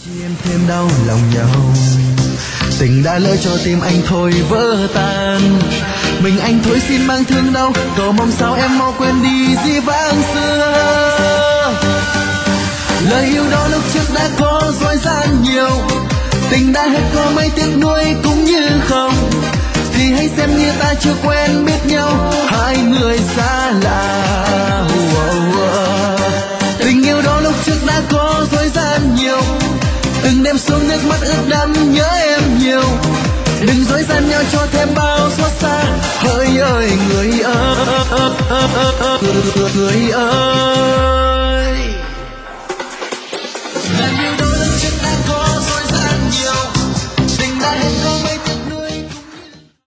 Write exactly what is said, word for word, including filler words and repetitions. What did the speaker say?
Chỉ em thêm đau lòng nhau, tình đã lỡ cho tim anh thôi vỡ tan. Mình anh thôi xin mang thương đau, cầu mong sao em mau quên đi dĩ vãng xưa. Lời yêu đó lúc trước đã có dối gian nhiều, tình đã hết có mấy tiếc nuối cũng như không. Thì hãy xem như ta chưa quen biết nhau, hai người xa lạ. Tình yêu đó lúc trước đã có dối gian nhiều, từng đêm xuống nước mắt ướt đẫm nhớ em nhiều. Đừng dối gian nhau cho thêm bao xót xa. Hỡi ơi người ơi, người ơi.